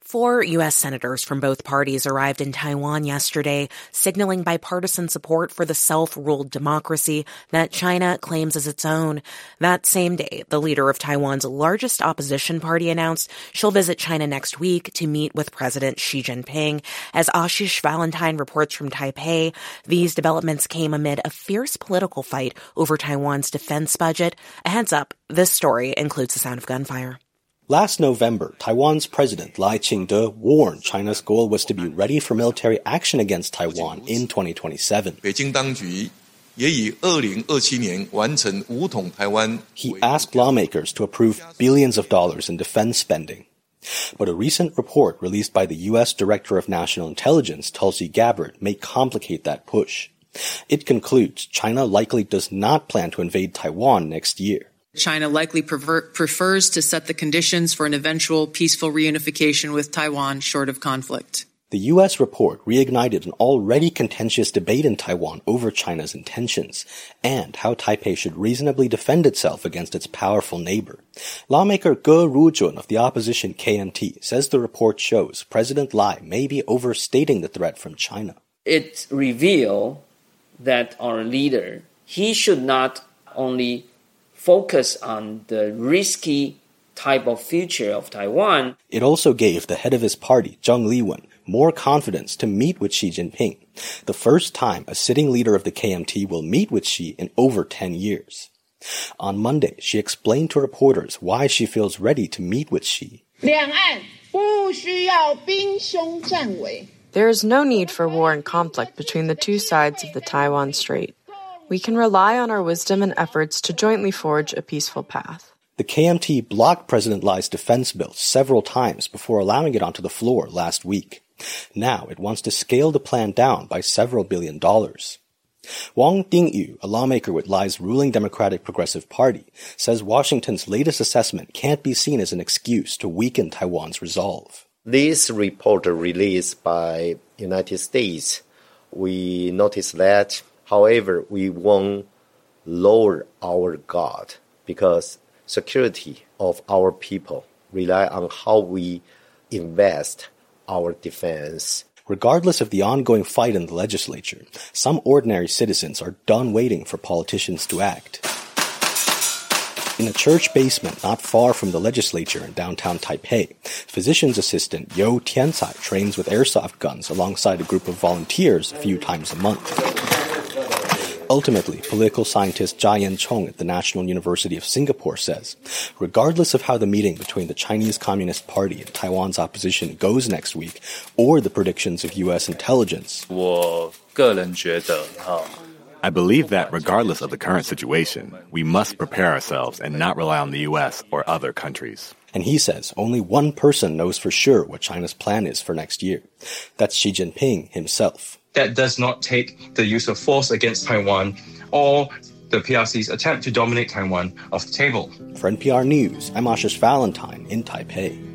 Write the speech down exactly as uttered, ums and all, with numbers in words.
Four U S senators from both parties arrived in Taiwan yesterday, signaling bipartisan support for the self-ruled democracy that China claims as its own. That same day, the leader of Taiwan's largest opposition party announced she'll visit China next week to meet with President Xi Jinping. As Ashish Valentine reports from Taipei, these developments came amid a fierce political fight over Taiwan's defense budget. A heads up, this story includes the sound of gunfire. Last November, Taiwan's president Lai Ching-te warned China's goal was to be ready for military action against Taiwan in twenty twenty-seven. He asked lawmakers to approve billions of dollars in defense spending. But a recent report released by the U S Director of National Intelligence, Tulsi Gabbard, may complicate that push. It concludes China likely does not plan to invade Taiwan next year. China likely prefer- prefers to set the conditions for an eventual peaceful reunification with Taiwan short of conflict. The U S report reignited an already contentious debate in Taiwan over China's intentions and how Taipei should reasonably defend itself against its powerful neighbor. Lawmaker Ge Rujun of the opposition K M T says the report shows President Lai may be overstating the threat from China. It reveals that our leader, he should not only focus on the risky type of future of Taiwan. It also gave the head of his party, Zheng Liwen, more confidence to meet with Xi Jinping, the first time a sitting leader of the K M T will meet with Xi in over ten years. On Monday, she explained to reporters why she feels ready to meet with Xi. There is no need for war and conflict between the two sides of the Taiwan Strait. We can rely on our wisdom and efforts to jointly forge a peaceful path. The K M T blocked President Lai's defense bill several times before allowing it onto the floor last week. Now it wants to scale the plan down by several billion dollars. Wang Dingyu, a lawmaker with Lai's ruling Democratic Progressive Party, says Washington's latest assessment can't be seen as an excuse to weaken Taiwan's resolve. This report released by United States, we noticed that however, we won't lower our guard because security of our people rely on how we invest our defense. Regardless of the ongoing fight in the legislature, some ordinary citizens are done waiting for politicians to act. In a church basement not far from the legislature in downtown Taipei, physician's assistant Yo Tiancai trains with airsoft guns alongside a group of volunteers a few times a month. Ultimately, political scientist Jia Yan-chong at the National University of Singapore says, regardless of how the meeting between the Chinese Communist Party and Taiwan's opposition goes next week, or the predictions of U S intelligence, I believe that regardless of the current situation, we must prepare ourselves and not rely on the U S or other countries. And he says only one person knows for sure what China's plan is for next year. That's Xi Jinping himself. That does not take the use of force against Taiwan or the P R C's attempt to dominate Taiwan off the table. For N P R News, I'm Ashish Valentine in Taipei.